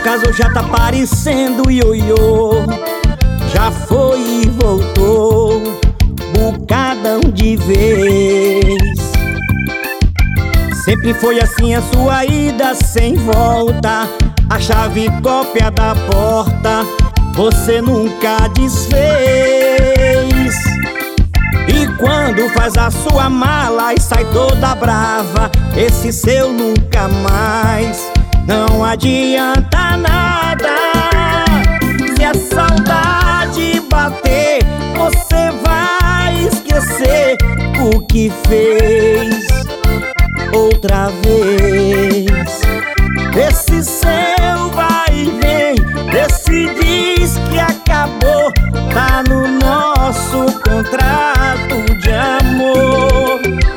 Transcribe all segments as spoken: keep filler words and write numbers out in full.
caso já tá parecendo ioiô. Já foi e voltou, bocadão de vez. Sempre foi assim a sua ida sem volta. A chave cópia da porta você nunca desfez. E quando faz a sua mala e sai toda brava, esse seu nunca mais não adianta nada. Se a saudade bater, você vai esquecer o que fez outra vez. Esse seu vai e vem, esse diz que acabou, tá no nosso contrato de amor.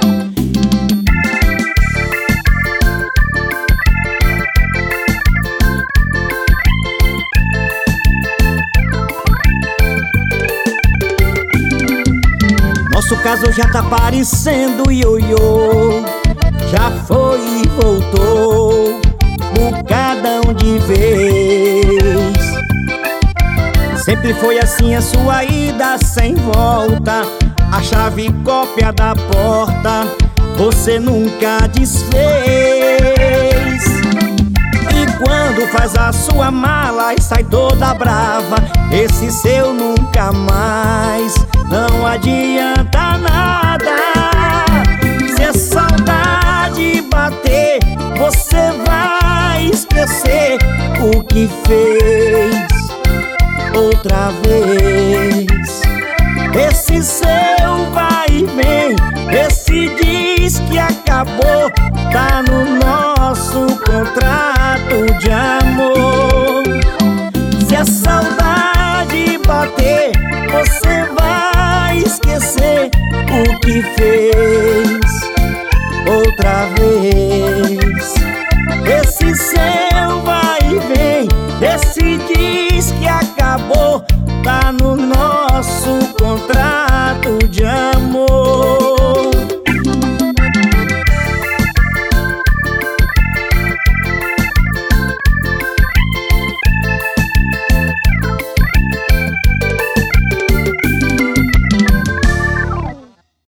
Nosso caso já tá parecendo ioiô. Já foi e voltou, bocadão de vez. Sempre foi assim a sua ida sem volta. A chave cópia da porta você nunca desfez. E quando faz a sua mala e sai toda brava, esse seu nunca mais não adianta nada. Se a saudade bater, você vai esquecer o que fez outra vez. Esse seu vai e vem, esse diz que acabou, tá no nosso contrato de amor.